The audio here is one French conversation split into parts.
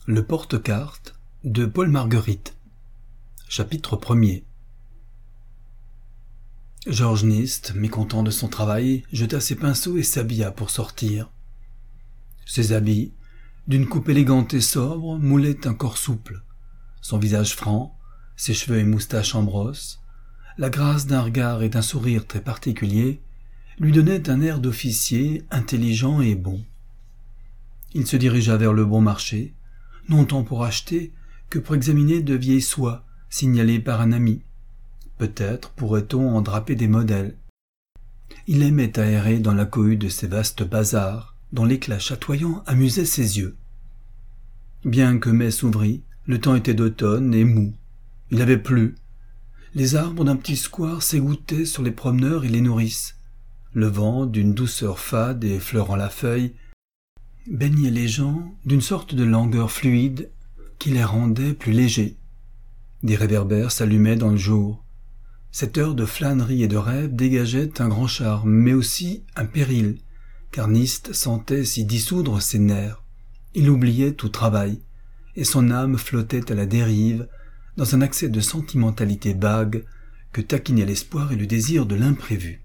Le porte-carte de Paul Marguerite. Chapitre 1er. Georges Nist, mécontent de son travail, jeta ses pinceaux et s'habilla pour sortir. Ses habits, d'une coupe élégante et sobre, moulaient un corps souple. Son visage franc, ses cheveux et moustaches en brosse, la grâce d'un regard et d'un sourire très particuliers, lui donnaient un air d'officier intelligent et bon. Il se dirigea vers le bon marché, non tant pour acheter que pour examiner de vieilles soies signalées par un ami. Peut-être pourrait-on en draper des modèles. Il aimait aérer dans la cohue de ces vastes bazars, dont l'éclat chatoyant amusait ses yeux. Bien que mai s'ouvrît, le temps était d'automne et mou. Il avait plu. Les arbres d'un petit square s'égouttaient sur les promeneurs et les nourrices. Le vent, d'une douceur fade et effleurant la feuille, baignait les gens d'une sorte de langueur fluide qui les rendait plus légers. Des réverbères s'allumaient dans le jour. Cette heure de flânerie et de rêve dégageait un grand charme, mais aussi un péril, car Nist sentait s'y dissoudre ses nerfs. Il oubliait tout travail, et son âme flottait à la dérive dans un accès de sentimentalité vague que taquinaient l'espoir et le désir de l'imprévu.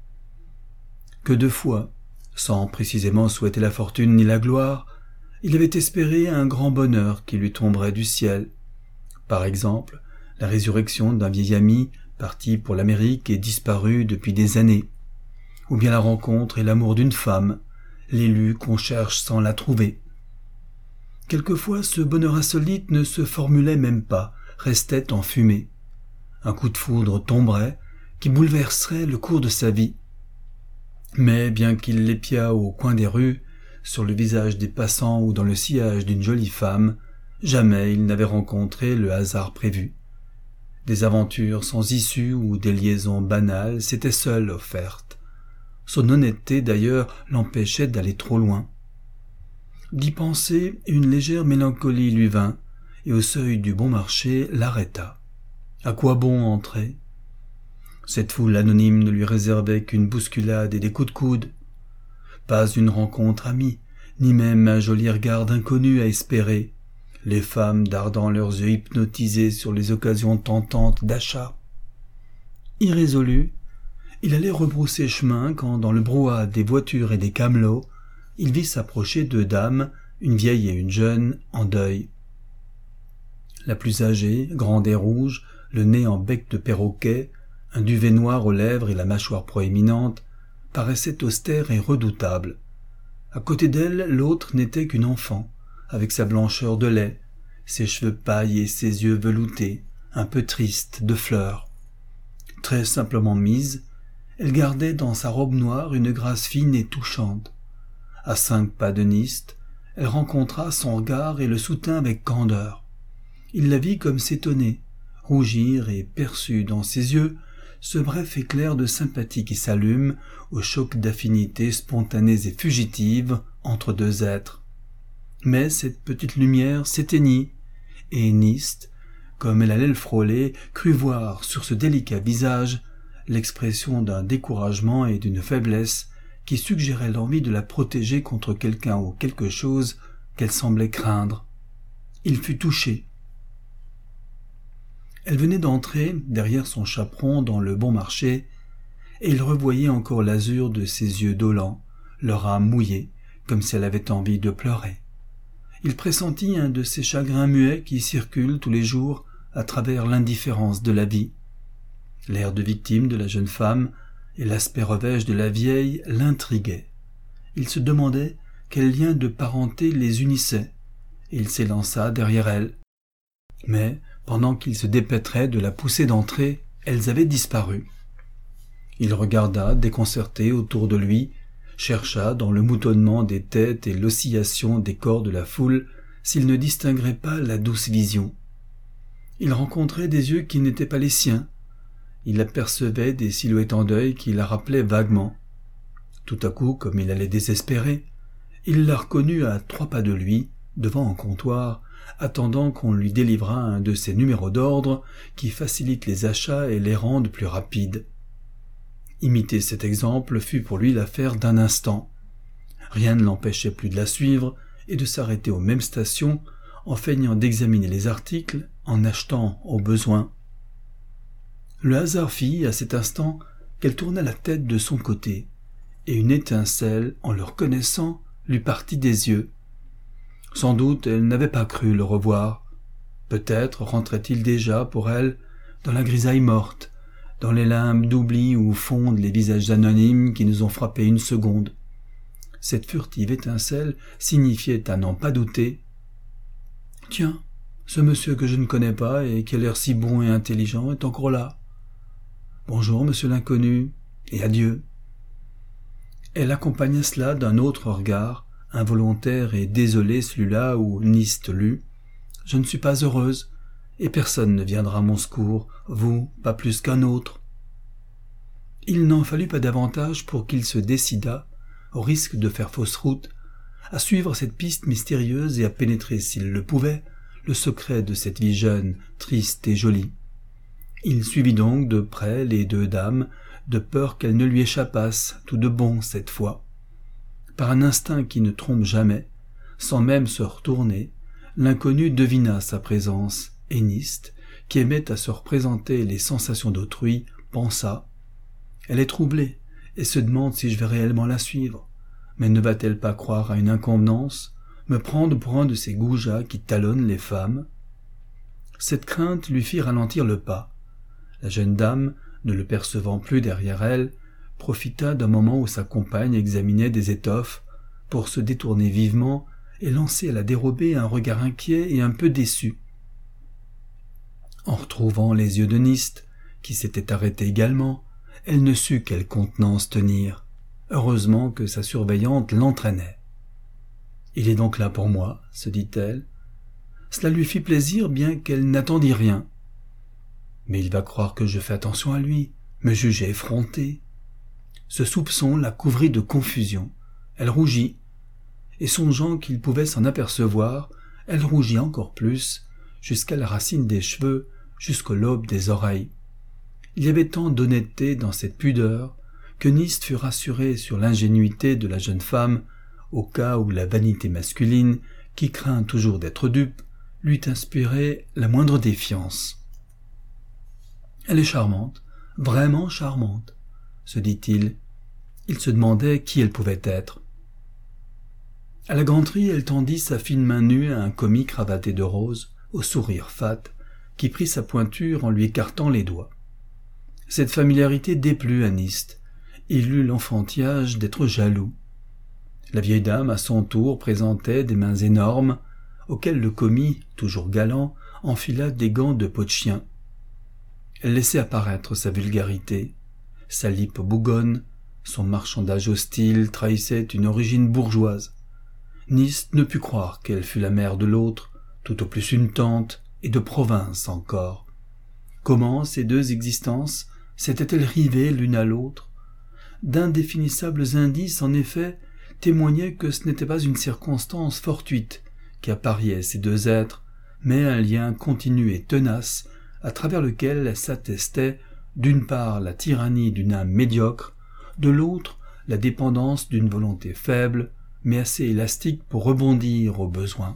Que de fois, sans précisément souhaiter la fortune ni la gloire, il avait espéré un grand bonheur qui lui tomberait du ciel. Par exemple, la résurrection d'un vieil ami parti pour l'Amérique et disparu depuis des années, ou bien la rencontre et l'amour d'une femme, l'élue qu'on cherche sans la trouver. Quelquefois, ce bonheur insolite ne se formulait même pas, restait en fumée. Un coup de foudre tomberait, qui bouleverserait le cours de sa vie. Mais bien qu'il l'épiât au coin des rues, sur le visage des passants ou dans le sillage d'une jolie femme, jamais il n'avait rencontré le hasard prévu. Des aventures sans issue ou des liaisons banales s'étaient seules offertes. Son honnêteté d'ailleurs l'empêchait d'aller trop loin. D'y penser, une légère mélancolie lui vint, et au seuil du bon marché l'arrêta. À quoi bon entrer ? Cette foule anonyme ne lui réservait qu'une bousculade et des coups de coude. Pas une rencontre amie, ni même un joli regard d'inconnu à espérer, les femmes dardant leurs yeux hypnotisés sur les occasions tentantes d'achat. Irrésolu, il allait rebrousser chemin quand, dans le brouhaha des voitures et des camelots, il vit s'approcher deux dames, une vieille et une jeune, en deuil. La plus âgée, grande et rouge, le nez en bec de perroquet, un duvet noir aux lèvres et la mâchoire proéminente, paraissait austère et redoutable. À côté d'elle, l'autre n'était qu'une enfant, avec sa blancheur de lait, ses cheveux paille et ses yeux veloutés, un peu tristes, de fleurs. Très simplement mise, elle gardait dans sa robe noire une grâce fine et touchante. À 5 pas de Nist, elle rencontra son regard et le soutint avec candeur. Il la vit comme s'étonner, rougir et perçut dans ses yeux ce bref éclair de sympathie qui s'allume au choc d'affinités spontanées et fugitives entre deux êtres. Mais cette petite lumière s'éteignit, et Nist, comme elle allait le frôler, crut voir sur ce délicat visage l'expression d'un découragement et d'une faiblesse qui suggérait l'envie de la protéger contre quelqu'un ou quelque chose qu'elle semblait craindre. Il fut touché. Elle venait d'entrer, derrière son chaperon, dans le bon marché, et il revoyait encore l'azur de ses yeux dolents, leur âme mouillée, comme si elle avait envie de pleurer. Il pressentit un de ces chagrins muets qui circulent tous les jours à travers l'indifférence de la vie. L'air de victime de la jeune femme et l'aspect revêche de la vieille l'intriguaient. Il se demandait quel lien de parenté les unissait, et il s'élança derrière elle. Mais, pendant qu'il se dépêtrait de la pousser d'entrer, elles avaient disparu. Il regarda, déconcerté, autour de lui, chercha, dans le moutonnement des têtes et l'oscillation des corps de la foule, s'il ne distinguerait pas la douce vision. Il rencontrait des yeux qui n'étaient pas les siens. Il apercevait des silhouettes en deuil qui la rappelaient vaguement. Tout à coup, comme il allait désespéré, il la reconnut à 3 pas de lui, devant un comptoir, attendant qu'on lui délivrât un de ces numéros d'ordre qui facilitent les achats et les rendent plus rapides. Imiter cet exemple fut pour lui l'affaire d'un instant. Rien ne l'empêchait plus de la suivre et de s'arrêter aux mêmes stations en feignant d'examiner les articles, en achetant au besoin. Le hasard fit à cet instant qu'elle tourna la tête de son côté, et une étincelle, en le reconnaissant, lui partit des yeux. Sans doute elle n'avait pas cru le revoir. Peut-être rentrait-il déjà pour elle dans la grisaille morte, dans les limbes d'oubli où fondent les visages anonymes qui nous ont frappés une seconde. Cette furtive étincelle signifiait à n'en pas douter « Tiens, ce monsieur que je ne connais pas et qui a l'air si bon et intelligent est encore là. Bonjour, monsieur l'inconnu, et adieu. » Elle accompagna cela d'un autre regard, involontaire et désolé celui-là où Nist lut « Je ne suis pas heureuse, et personne ne viendra à mon secours, vous, pas plus qu'un autre. » Il n'en fallut pas davantage pour qu'il se décidât, au risque de faire fausse route, à suivre cette piste mystérieuse et à pénétrer, s'il le pouvait, le secret de cette vie jeune, triste et jolie. Il suivit donc de près les deux dames, de peur qu'elles ne lui échappassent, tout de bon cette fois. Par un instinct qui ne trompe jamais, sans même se retourner, l'inconnu devina sa présence, et Nist, qui aimait à se représenter les sensations d'autrui, pensa « Elle est troublée, et se demande si je vais réellement la suivre. Mais ne va-t-elle pas croire à une inconvenance, me prendre pour un de ces goujats qui talonnent les femmes ?» Cette crainte lui fit ralentir le pas. La jeune dame, ne le percevant plus derrière elle, profita d'un moment où sa compagne examinait des étoffes pour se détourner vivement et lancer à la dérobée un regard inquiet et un peu déçu. En retrouvant les yeux de Nist, qui s'était arrêté également, elle ne sut quelle contenance tenir. Heureusement que sa surveillante l'entraînait. « Il est donc là pour moi, » se dit-elle. Cela lui fit plaisir bien qu'elle n'attendît rien. Mais il va croire que je fais attention à lui, me juger effrontée. Ce soupçon la couvrit de confusion. Elle rougit, et songeant qu'il pouvait s'en apercevoir, elle rougit encore plus, jusqu'à la racine des cheveux, jusqu'au lobe des oreilles. Il y avait tant d'honnêteté dans cette pudeur que Nist fut rassuré sur l'ingénuité de la jeune femme, au cas où la vanité masculine, qui craint toujours d'être dupe, lui inspirait la moindre défiance. « Elle est charmante, vraiment charmante, » se dit-il. Il se demandait qui elle pouvait être. À la ganterie, elle tendit sa fine main nue à un commis cravaté de rose, au sourire fat, qui prit sa pointure en lui écartant les doigts. Cette familiarité déplut à Nist. Il eut l'enfantillage d'être jaloux. La vieille dame, à son tour, présentait des mains énormes, auxquelles le commis, toujours galant, enfila des gants de peau de chien. Elle laissait apparaître sa vulgarité. Sa lippe bougonne, son marchandage hostile trahissait une origine bourgeoise. Nist ne put croire qu'elle fût la mère de l'autre, tout au plus une tante, et de province encore. Comment ces deux existences s'étaient-elles rivées l'une à l'autre? D'indéfinissables indices, en effet, témoignaient que ce n'était pas une circonstance fortuite qui appariait ces deux êtres, mais un lien continu et tenace, à travers lequel s'attestait d'une part la tyrannie d'une âme médiocre, de l'autre la dépendance d'une volonté faible, mais assez élastique pour rebondir au besoin.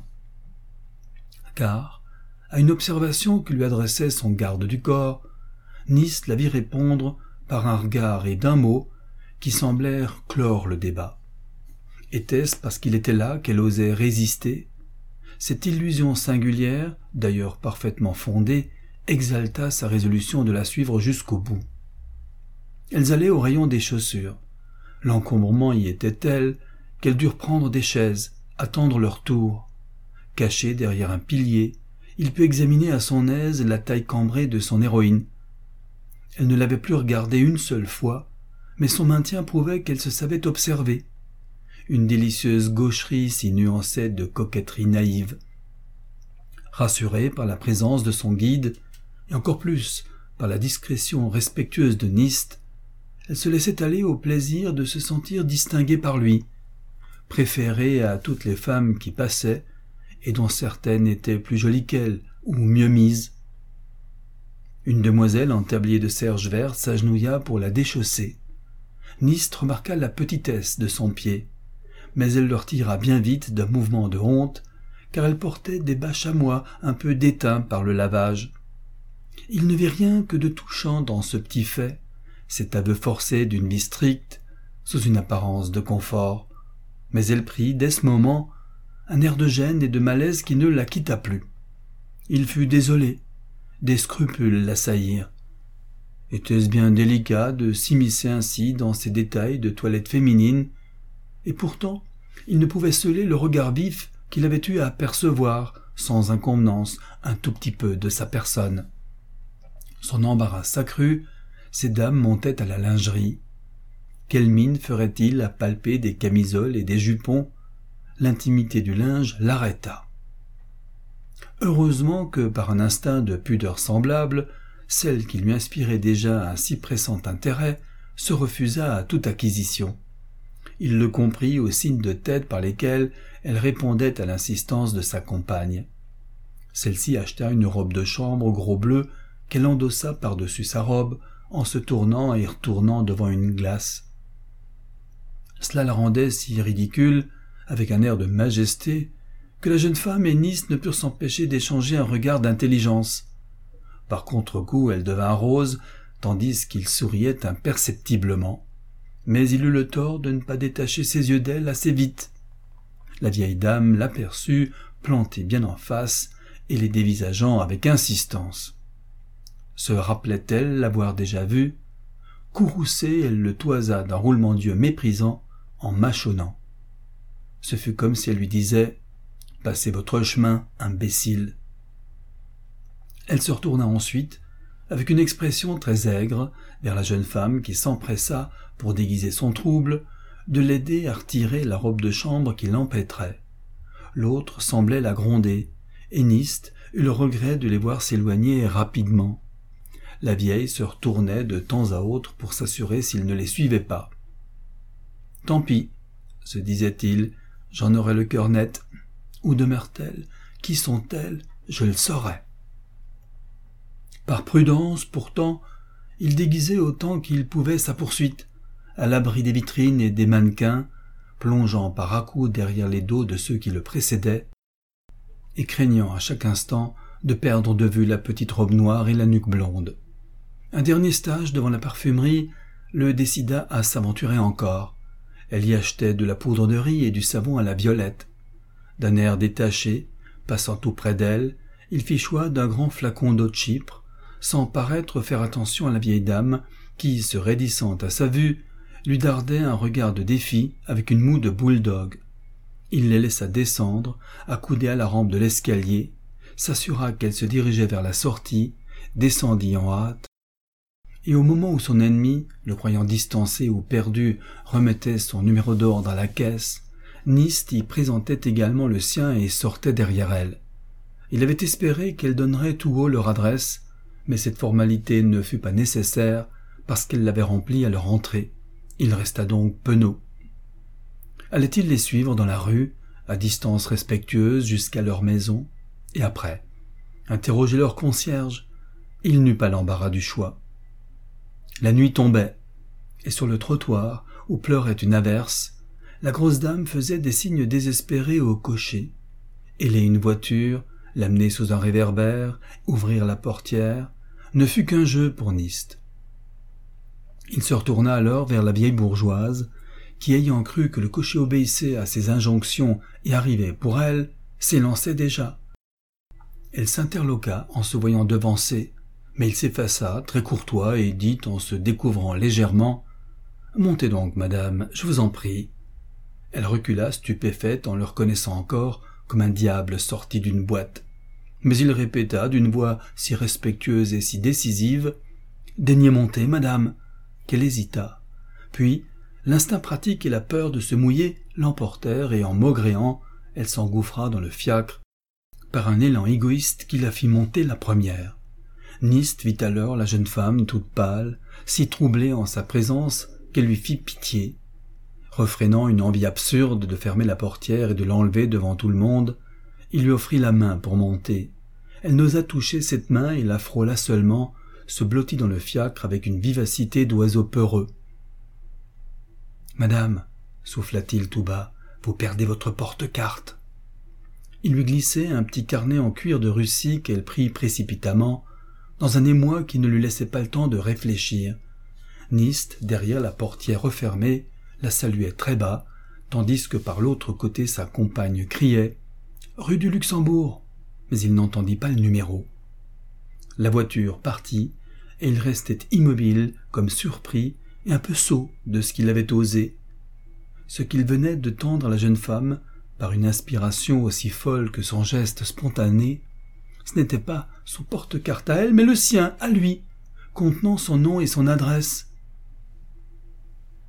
Car, à une observation que lui adressait son garde du corps, Nist la vit répondre par un regard et d'un mot qui semblèrent clore le débat. Était-ce parce qu'il était là qu'elle osait résister? Cette illusion singulière, d'ailleurs parfaitement fondée, exalta sa résolution de la suivre jusqu'au bout. Elles allaient au rayon des chaussures. L'encombrement y était tel qu'elles durent prendre des chaises, attendre leur tour. Caché derrière un pilier, il put examiner à son aise la taille cambrée de son héroïne. Elle ne l'avait plus regardée une seule fois, mais son maintien prouvait qu'elle se savait observer. Une délicieuse gaucherie s'y nuançait de coquetterie naïve. Rassurée par la présence de son guide, et encore plus par la discrétion respectueuse de Nist, elle se laissait aller au plaisir de se sentir distinguée par lui, préférée à toutes les femmes qui passaient, et dont certaines étaient plus jolies qu'elle, ou mieux mises. Une demoiselle en tablier de serge vert s'agenouilla pour la déchausser. Nist remarqua la petitesse de son pied, mais elle le retira bien vite d'un mouvement de honte, car elle portait des bas chamois un peu déteints par le lavage. Il ne vit rien que de touchant dans ce petit fait, cet aveu forcé d'une vie stricte, sous une apparence de confort. Mais elle prit, dès ce moment, un air de gêne et de malaise qui ne la quitta plus. Il fut désolé, des scrupules l'assaillirent. Était-ce bien délicat de s'immiscer ainsi dans ces détails de toilette féminine? Et pourtant, il ne pouvait celer le regard vif qu'il avait eu à apercevoir, sans inconvenance, un tout petit peu de sa personne. Son embarras s'accrut, ces dames montaient à la lingerie. Quelle mine ferait-il à palper des camisoles et des jupons? L'intimité du linge l'arrêta. Heureusement que, par un instinct de pudeur semblable, celle qui lui inspirait déjà un si pressant intérêt se refusa à toute acquisition. Il le comprit aux signes de tête par lesquels elle répondait à l'insistance de sa compagne. Celle-ci acheta une robe de chambre gros bleu qu'elle endossa par-dessus sa robe en se tournant et retournant devant une glace. Cela la rendait si ridicule, avec un air de majesté, que la jeune femme et Nice ne purent s'empêcher d'échanger un regard d'intelligence. Par contre-coup, elle devint rose, tandis qu'il souriait imperceptiblement. Mais il eut le tort de ne pas détacher ses yeux d'elle assez vite. La vieille dame l'aperçut, planté bien en face, et les dévisageant avec insistance. Se rappelait-elle l'avoir déjà vu? Courroucée, elle le toisa d'un roulement d'yeux méprisant, en mâchonnant. Ce fut comme si elle lui disait « Passez votre chemin, imbécile !» Elle se retourna ensuite, avec une expression très aigre, vers la jeune femme qui s'empressa, pour déguiser son trouble, de l'aider à retirer la robe de chambre qui l'empêtrait. L'autre semblait la gronder, et Nist eut le regret de les voir s'éloigner rapidement. La vieille se retournait de temps à autre pour s'assurer s'il ne les suivait pas. « Tant pis, » se disait-il, « j'en aurai le cœur net. Où demeurent-elles? Qui sont-elles? Je le saurai. » Par prudence, pourtant, il déguisait autant qu'il pouvait sa poursuite, à l'abri des vitrines et des mannequins, plongeant par à-coups derrière les dos de ceux qui le précédaient, et craignant à chaque instant de perdre de vue la petite robe noire et la nuque blonde. Un dernier stage devant la parfumerie le décida à s'aventurer encore. Elle y achetait de la poudre de riz et du savon à la violette. D'un air détaché, passant tout près d'elle, il fit choix d'un grand flacon d'eau de Chypre, sans paraître faire attention à la vieille dame, qui, se raidissant à sa vue, lui dardait un regard de défi avec une moue de bouledogue. Il les laissa descendre, accoudés à la rampe de l'escalier, s'assura qu'elle se dirigeait vers la sortie, descendit en hâte, et au moment où son ennemi, le croyant distancé ou perdu, remettait son numéro d'ordre à la caisse, Nist y présentait également le sien et sortait derrière elle. Il avait espéré qu'elle donnerait tout haut leur adresse, mais cette formalité ne fut pas nécessaire parce qu'elle l'avait remplie à leur entrée. Il resta donc penaud. Allait-il les suivre dans la rue, à distance respectueuse jusqu'à leur maison, et après interroger leur concierge? Il n'eut pas l'embarras du choix. La nuit tombait, et sur le trottoir, où pleurait une averse, la grosse dame faisait des signes désespérés au cocher. Héler une voiture, l'amener sous un réverbère, ouvrir la portière, ne fut qu'un jeu pour Nist. Il se retourna alors vers la vieille bourgeoise, qui, ayant cru que le cocher obéissait à ses injonctions et arrivait pour elle, s'élançait déjà. Elle s'interloqua en se voyant devancer, mais il s'effaça, très courtois, et dit en se découvrant légèrement « Montez donc, madame, je vous en prie. » Elle recula stupéfaite en le reconnaissant encore comme un diable sorti d'une boîte. Mais il répéta d'une voix si respectueuse et si décisive « Daignez monter, madame !» qu'elle hésita. Puis, l'instinct pratique et la peur de se mouiller l'emportèrent et en maugréant, elle s'engouffra dans le fiacre par un élan égoïste qui la fit monter la première. Nist vit alors la jeune femme toute pâle, si troublée en sa présence qu'elle lui fit pitié. Refrénant une envie absurde de fermer la portière et de l'enlever devant tout le monde, il lui offrit la main pour monter. Elle n'osa toucher cette main et la frôla seulement, se blottit dans le fiacre avec une vivacité d'oiseau peureux. « Madame, souffla-t-il tout bas, vous perdez votre porte-carte. » Il lui glissait un petit carnet en cuir de Russie qu'elle prit précipitamment, dans un émoi qui ne lui laissait pas le temps de réfléchir. Nist, derrière la portière refermée, la saluait très bas, tandis que par l'autre côté sa compagne criait « Rue du Luxembourg !» mais il n'entendit pas le numéro. La voiture partit, et il restait immobile, comme surpris et un peu sot de ce qu'il avait osé. Ce qu'il venait de tendre à la jeune femme, par une inspiration aussi folle que son geste spontané, ce n'était pas son porte-carte à elle, mais le sien, à lui, contenant son nom et son adresse,